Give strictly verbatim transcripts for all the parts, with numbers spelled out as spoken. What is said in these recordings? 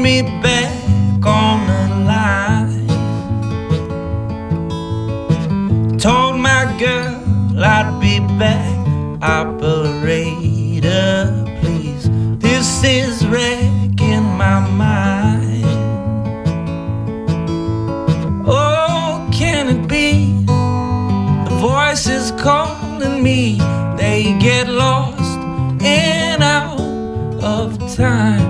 me back on the line. Told my girl I'd be back. Operator, please. This is wrecking my mind. Oh, can it be? The voices calling me, they get lost and out of time.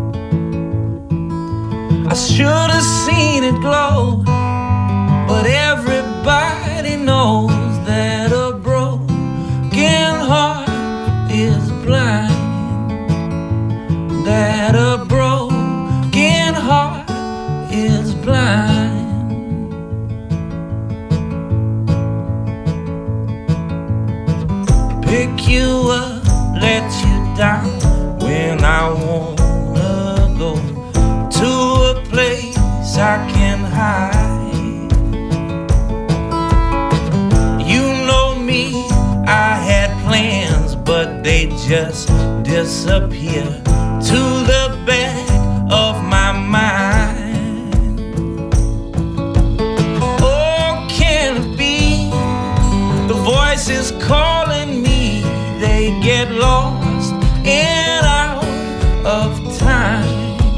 I should have seen it glow, but everybody knows that a broken heart is blind. That a broken heart is blind. Pick you up, let you down when I wanna go to a place I can hide. You know me, I had plans, but they just disappear to the back of my mind. Oh, can it be? The voices calling me, they get lost and out of time.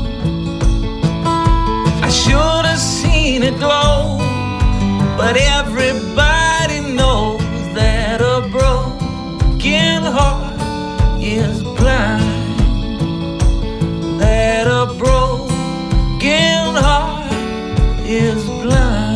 I should have seen it glow, but everybody knows that a broken heart is blind. That a broken heart is blind.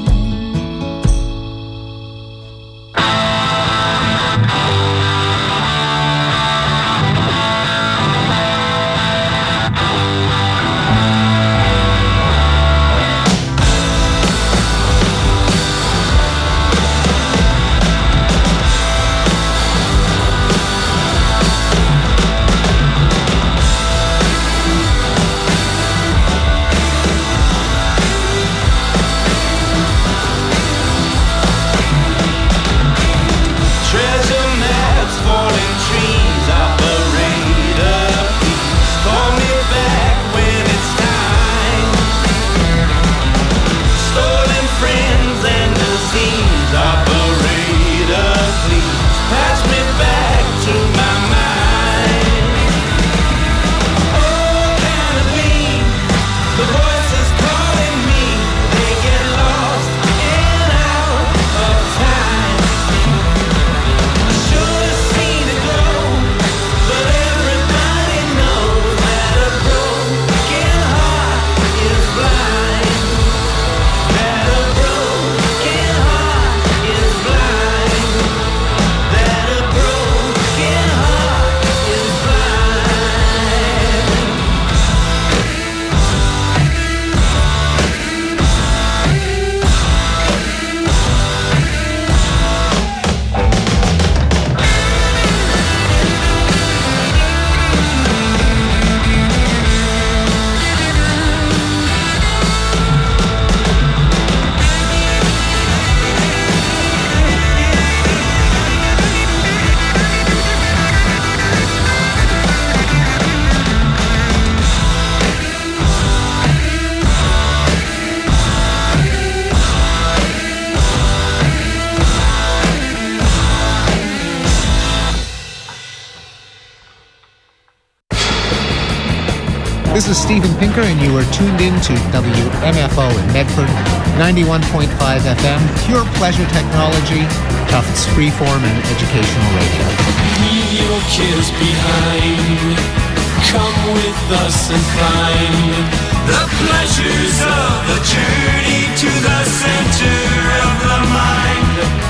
This is Steven Pinker, and you are tuned in to W M F O in Medford, ninety-one point five F M, pure pleasure technology, Tufts freeform and educational radio. Leave your kids behind. Come with us and find the pleasures of the journey to the center of the mind.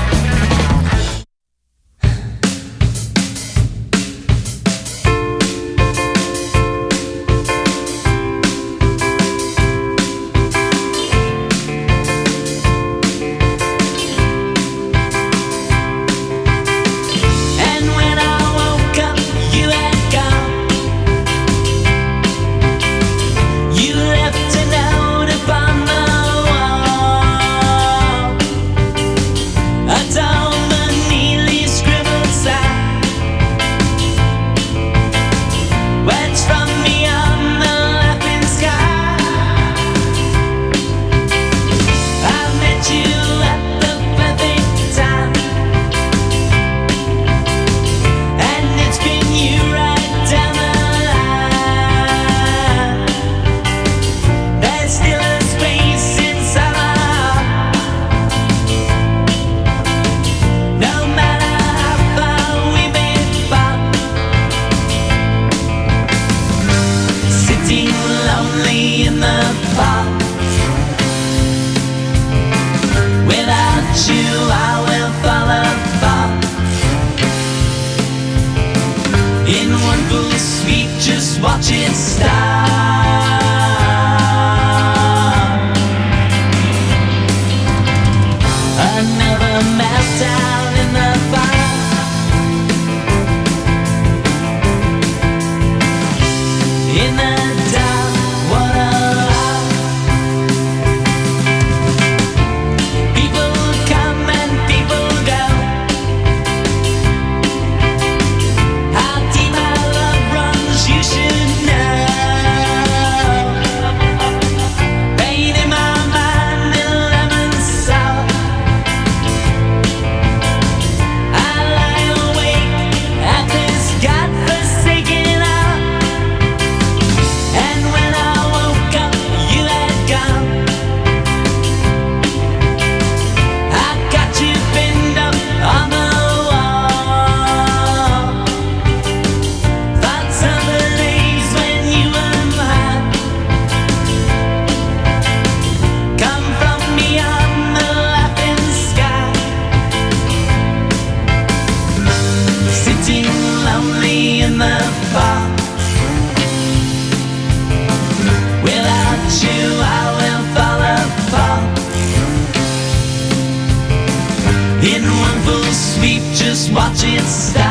Just watch it start.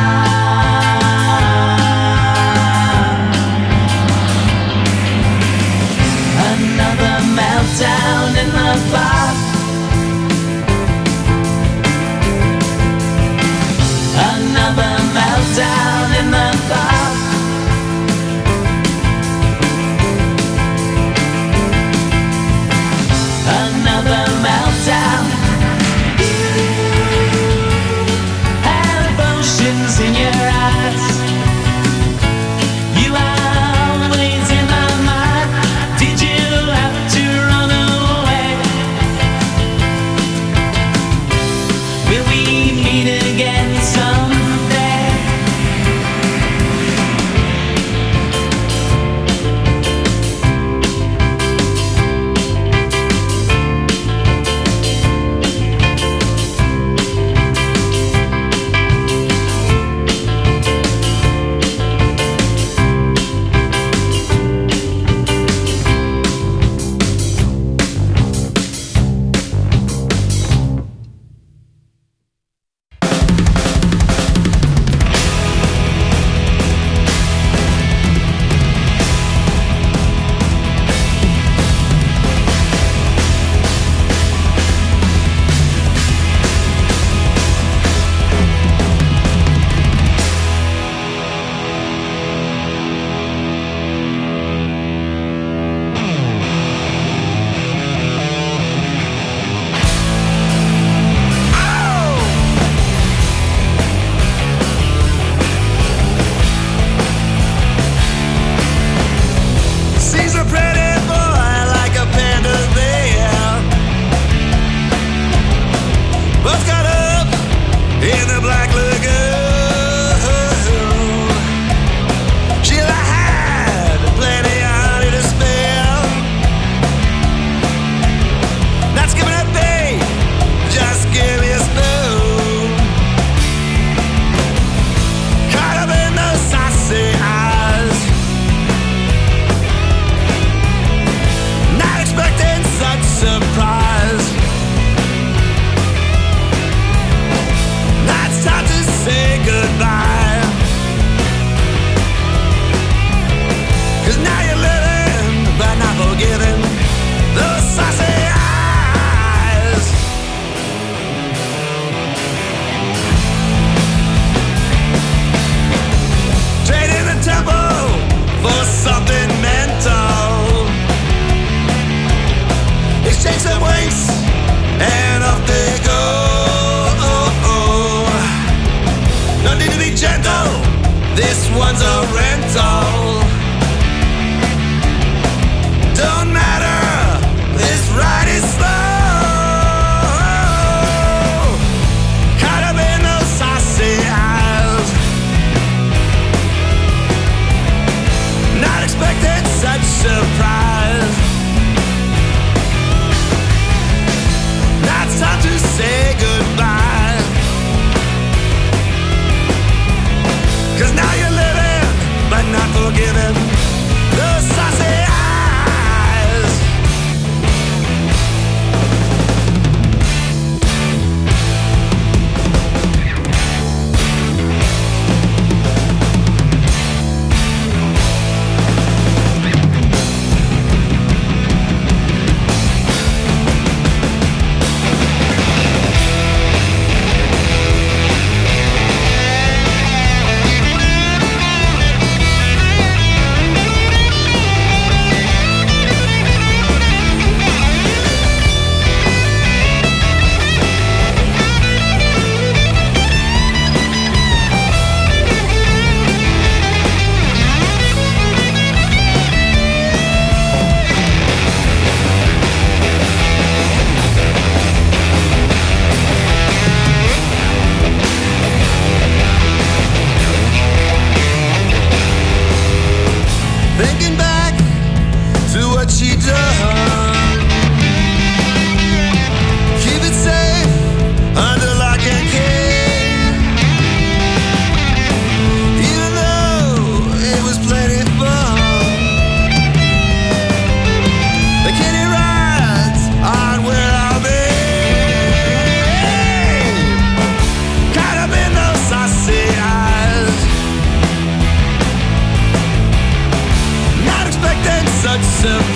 Another meltdown in the bar. Another meltdown in the bar. Another meltdown. Have oceans in your eyes. You are always in my mind. Did you have to run away?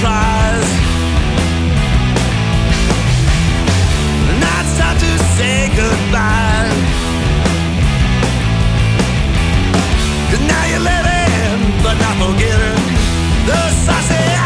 surprise. Now it's time to say goodbye. 'Cause now you're living, but not forgetting the saucy eyes.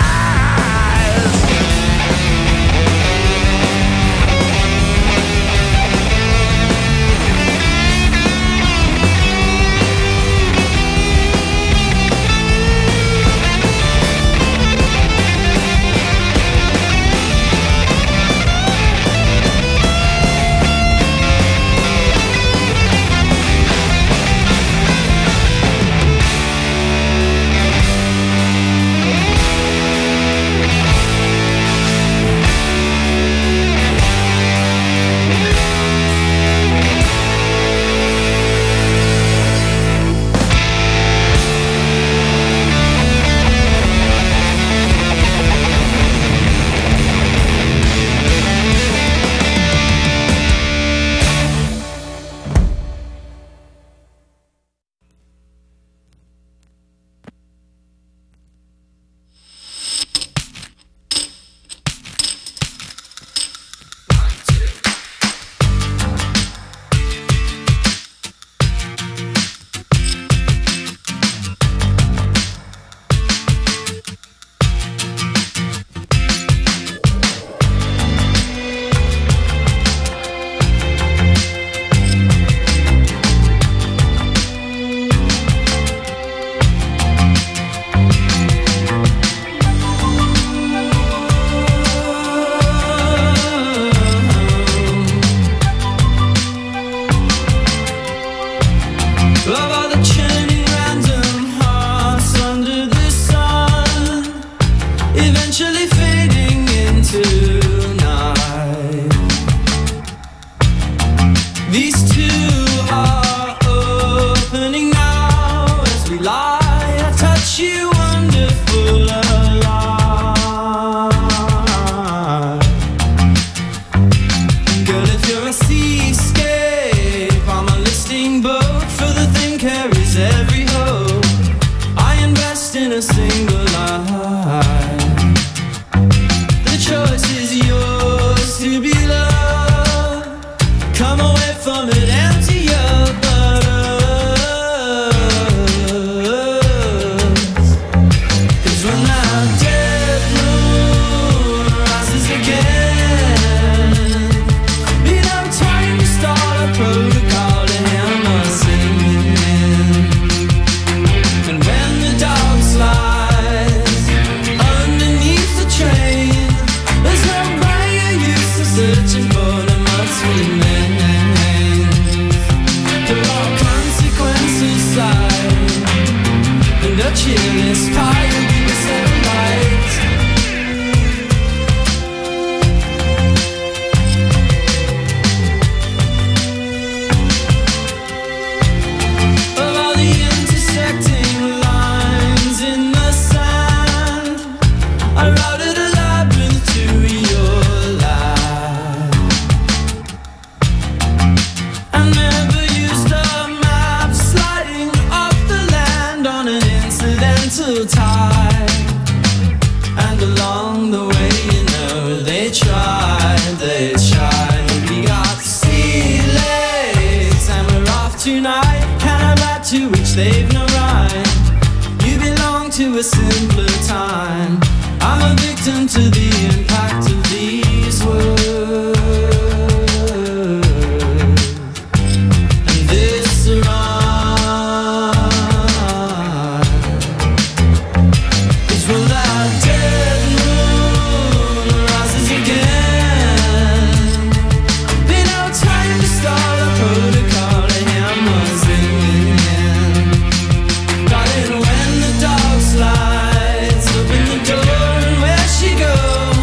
Darling, when the dog slides, open the door and where she goes.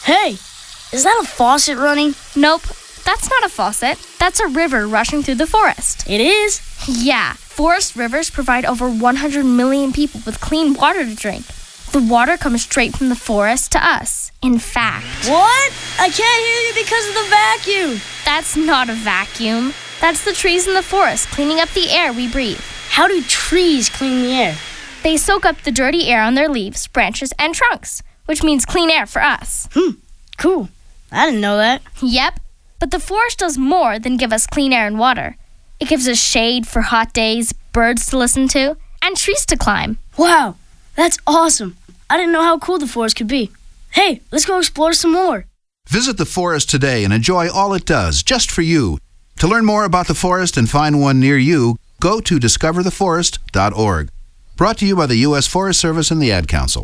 Hey, is that a faucet running? Nope, that's not a faucet. That's a river rushing through the forest. It is? Yeah, forest rivers provide over one hundred million people with clean water to drink. The water comes straight from the forest to us. In fact... What? I can't hear you because of the vacuum. That's not a vacuum. That's the trees in the forest cleaning up the air we breathe. How do trees clean the air? They soak up the dirty air on their leaves, branches, and trunks, which means clean air for us. Hmm, cool. I didn't know that. Yep, but the forest does more than give us clean air and water. It gives us shade for hot days, birds to listen to, and trees to climb. Wow, that's awesome. I didn't know how cool the forest could be. Hey, let's go explore some more. Visit the forest today and enjoy all it does, just for you. To learn more about the forest and find one near you, go to discover the forest dot org. Brought to you by the U S Forest Service and the Ad Council.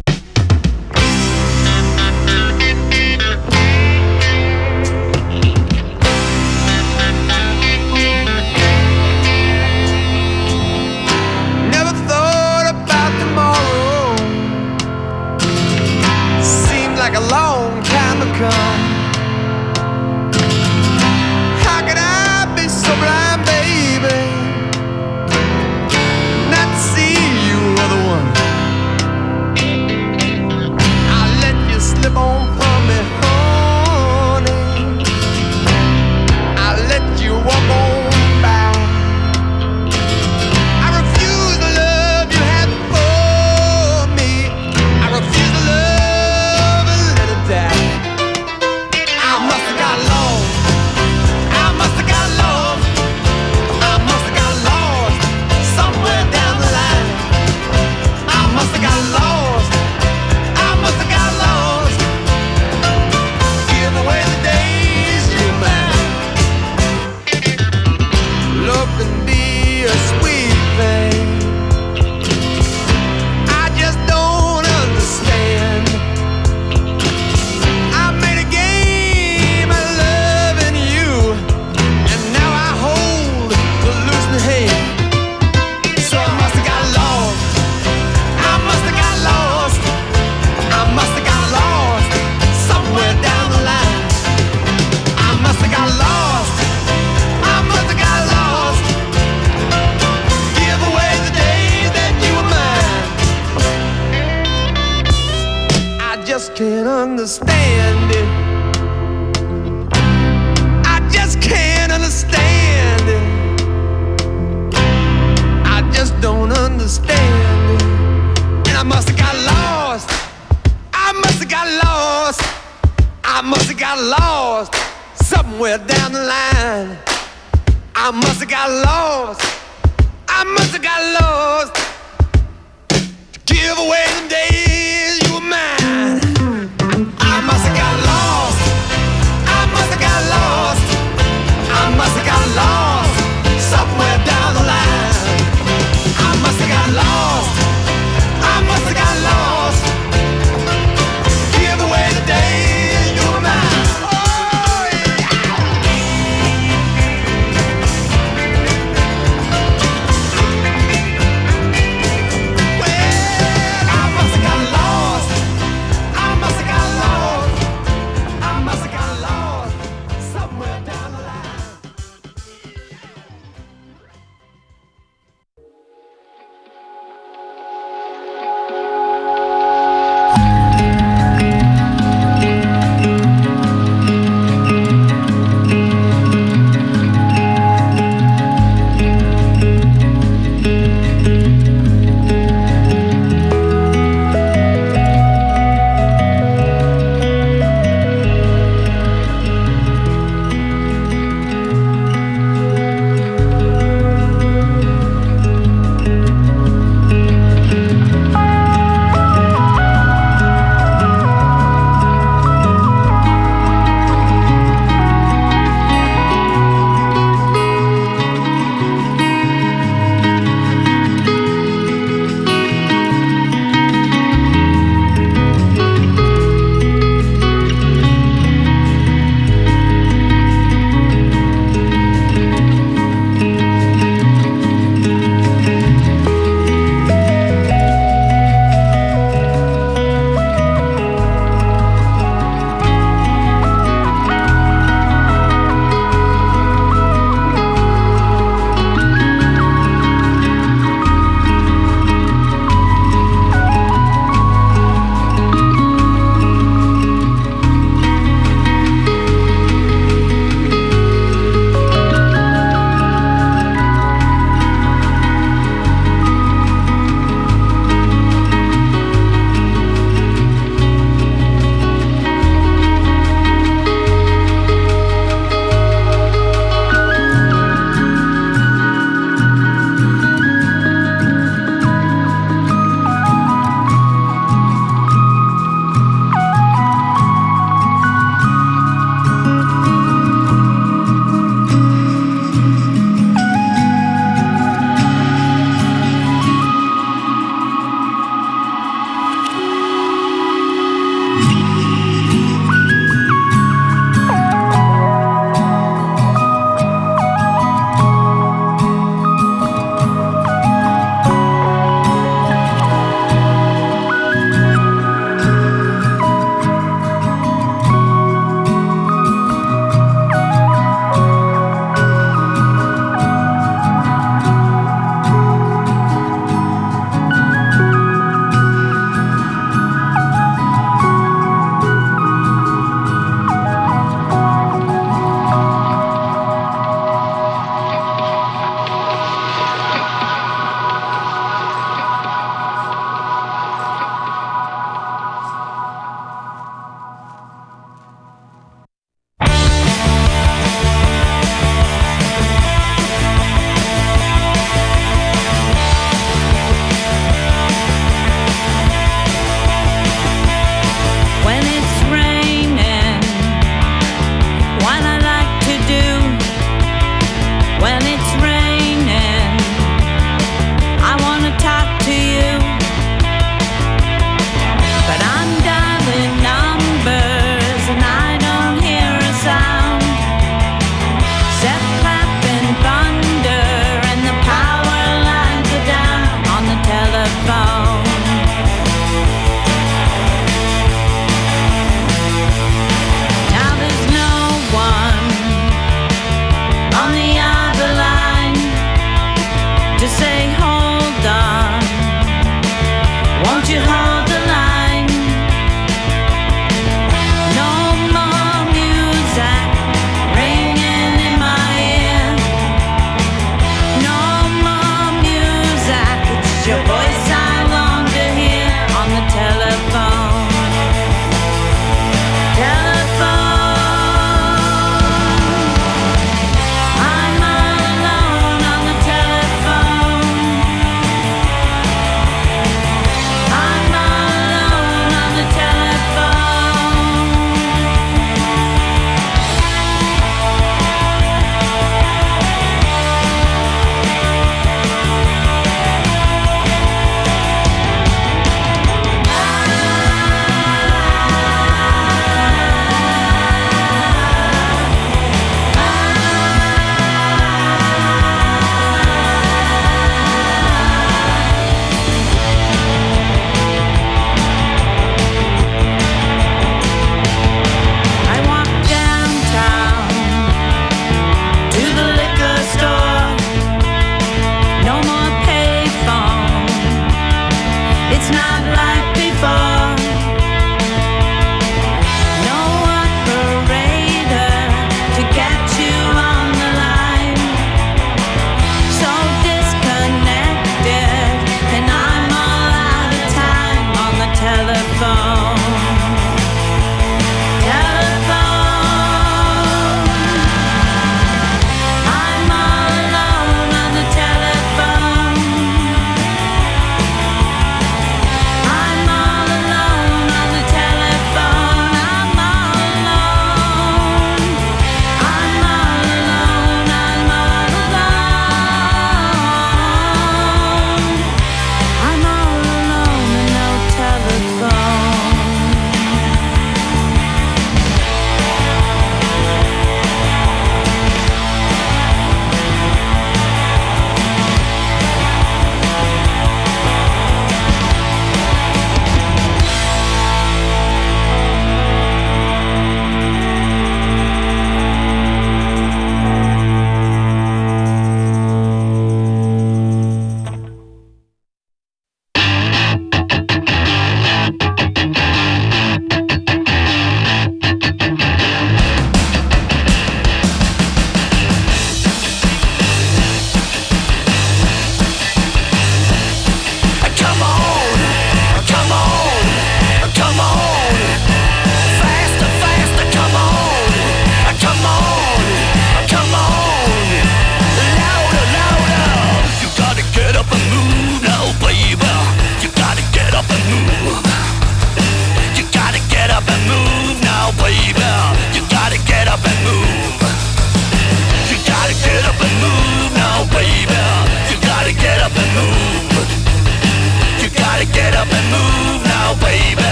Never thought about tomorrow. Seemed like a long time to come. How could I be so blind, baby, not to see you are the one? I let you slip on from me, honey. I let you walk on by. I refuse the love you had for me. I refuse the love and let it die. I must have got lost. I must have got lost. I must have got lost somewhere down the line. I must have got lost. I must have got lost. Give away the days you mine. Love can be a sweet thing. I just don't understand. I made a game of loving you, and now I hold the losing hand. So I must have got lost. I must have got lost. I must have got lost somewhere down the line. I must have got lost. I must have got lost. Give away the days that you were mine. I just can't understand it. I just can't understand it. I just don't understand it. And I must have got lost. I must have got lost. I must have got lost somewhere down the line. I must have got lost. I must have got lost. To give away the days you were mine. I must have got lost. I must have got lost. I must have got lost somewhere down the line. I must have got lost. I must have got lost. Give away the days you were mine. Oh, yeah. Well, I must have got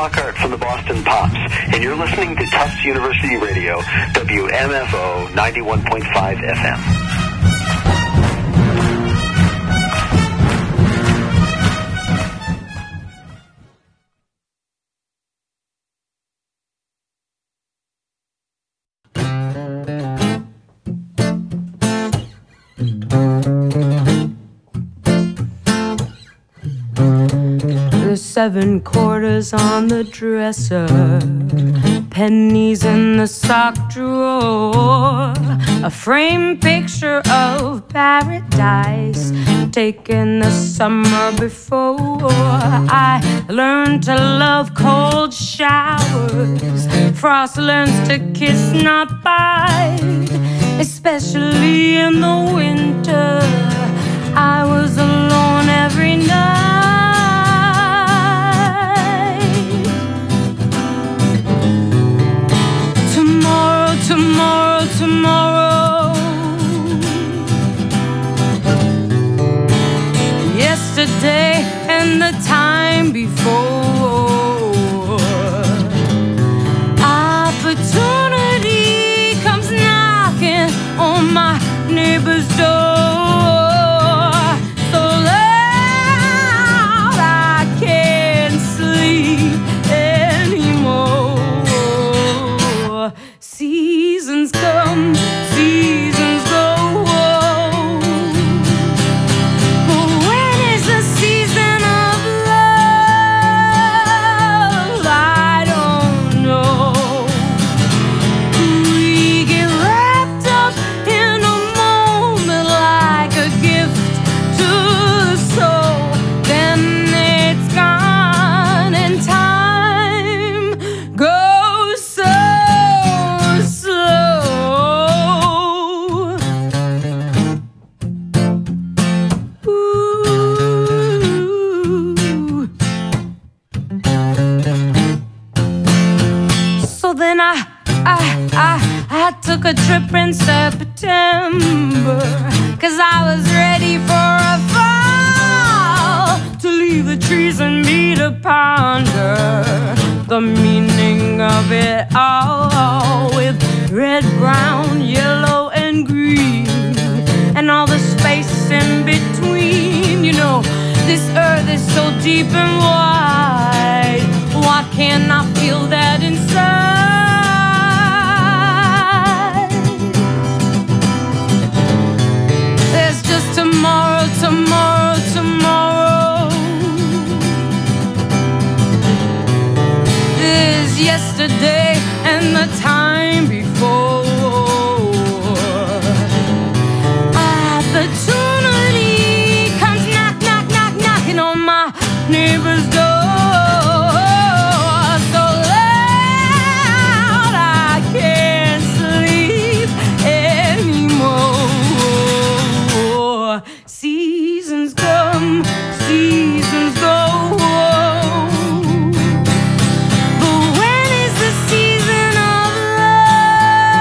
Lockhart from the Boston Pops, and you're listening to Tufts University Radio, W M F O ninety-one point five F M. Seven quarters on the dresser, pennies in the sock drawer, a framed picture of paradise taken the summer before. I learned to love cold showers, frost learns to kiss, not bite, especially in the winter. I was alone every night. Tomorrow, tomorrow, yesterday and the time before. Opportunity comes knocking on my neighbor's door, so loud I can't sleep anymore. Seasons come, seasons go. But when is the season of love? I don't know. We get wrapped up in a moment like a gift to the soul. Then it's gone and time goes so slow. Ooh. So then I, I, I, I took a trip in September, 'cause I was ready for a fall, to leave the trees and me to ponder the meaning of it all, with red, brown, yellow, and green, and all the space in between. You know, this earth is so deep and wide. Why can't I feel that inside? There's just tomorrow, tomorrow, tomorrow. There's yesterday and the time before. Opportunity comes knock, knock, knock, knocking on my neighbor's door. So loud I can't sleep anymore. Seasons come, seasons go. But when is the season of love?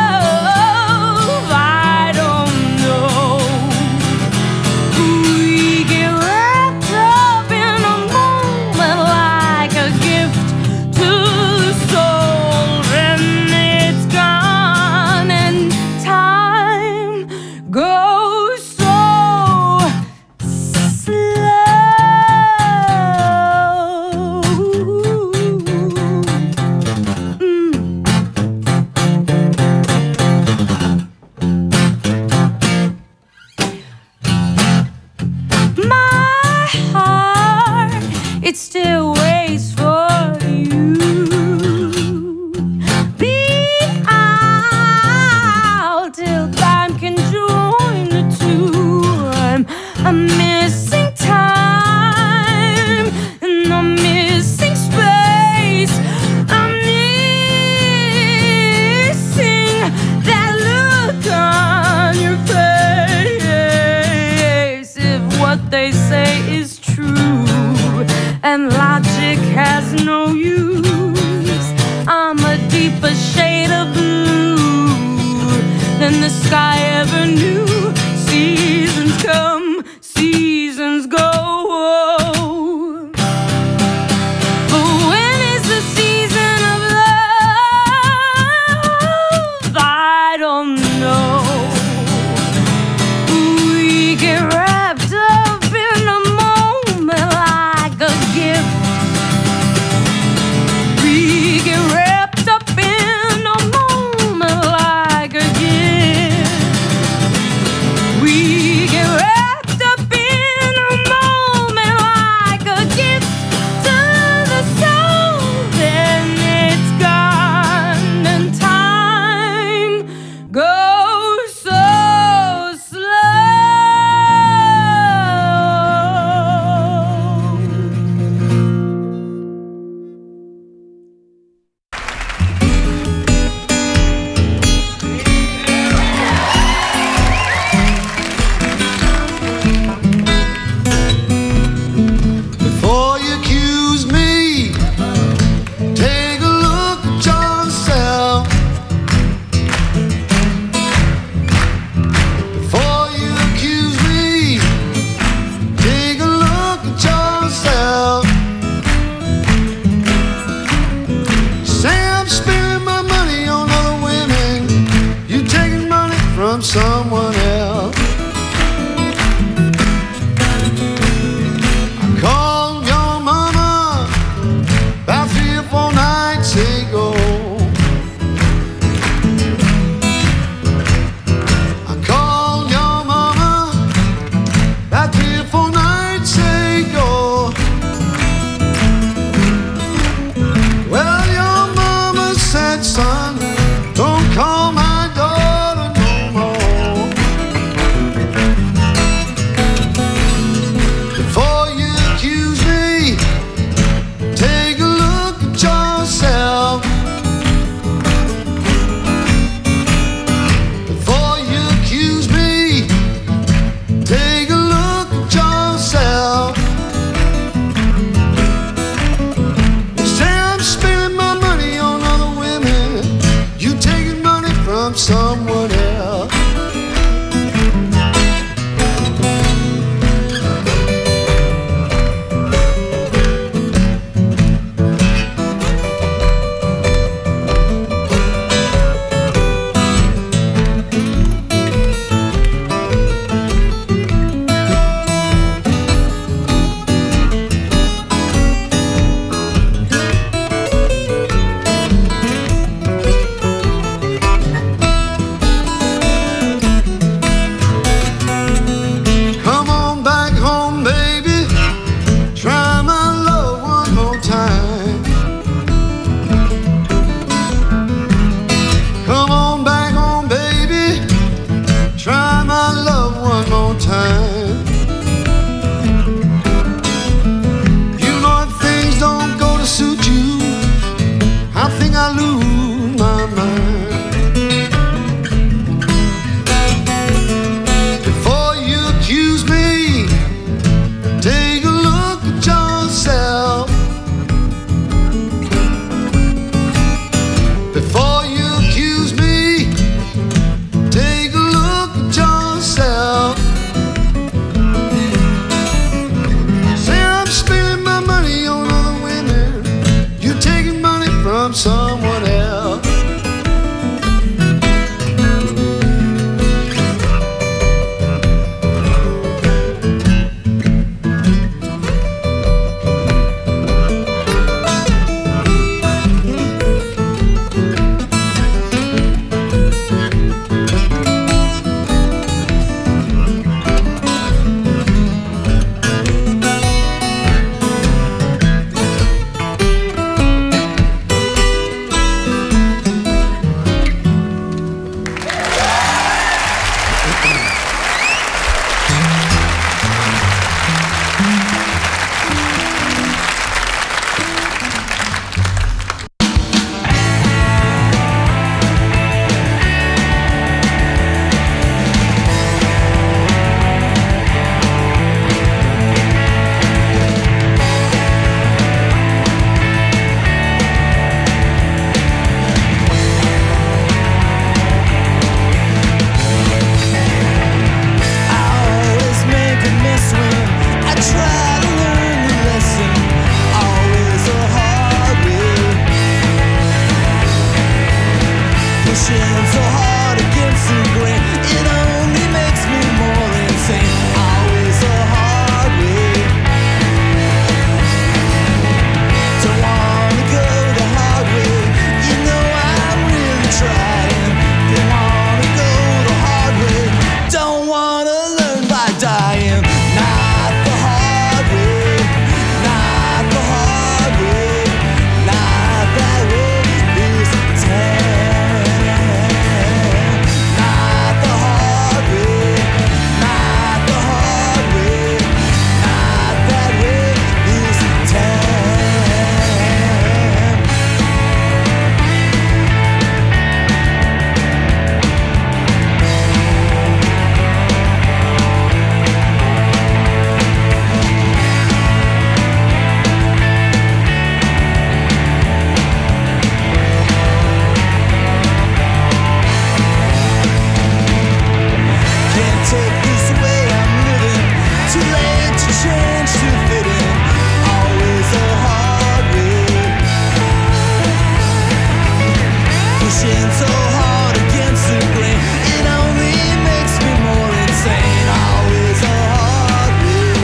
pushing so hard against the grain. It only makes me more insane. Always a hard way.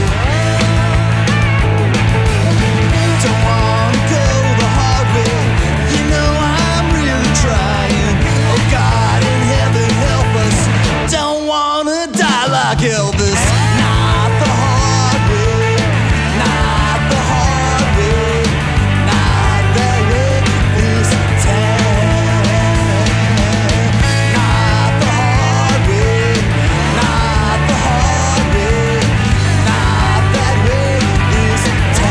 Don't wanna go the hard way. You know I'm really trying. Oh God in heaven help us. Don't wanna die like Elvis. Not the hard way. Not the hard way. Not that way this time. Not the hard way. Not the hard way. Not that way this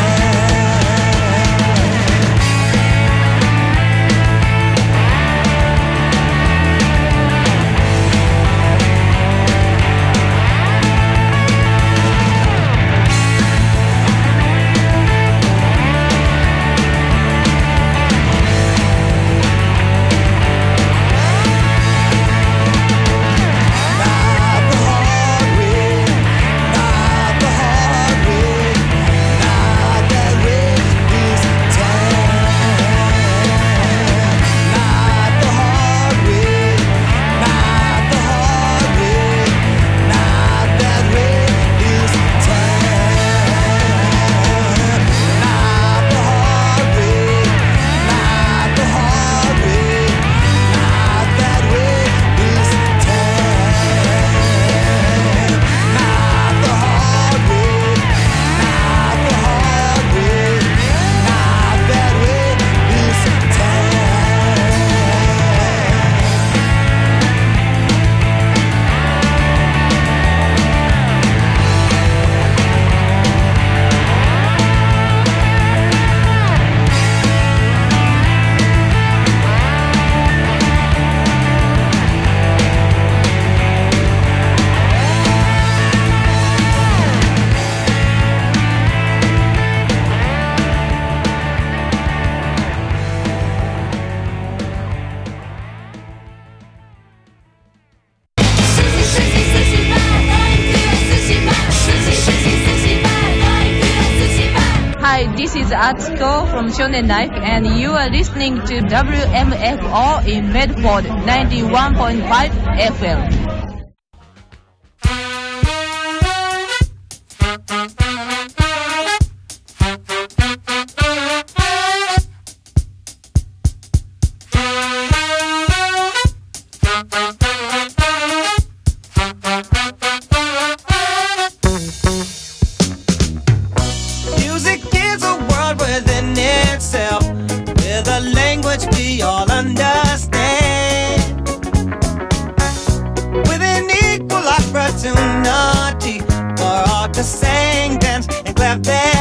Hi, this is Atsuko from Shonen Life, and you are listening to W M F O in Medford, ninety-one point five F M. Music is a world within itself, with a language we all understand, with an equal opportunity for all to sing, dance, and clap their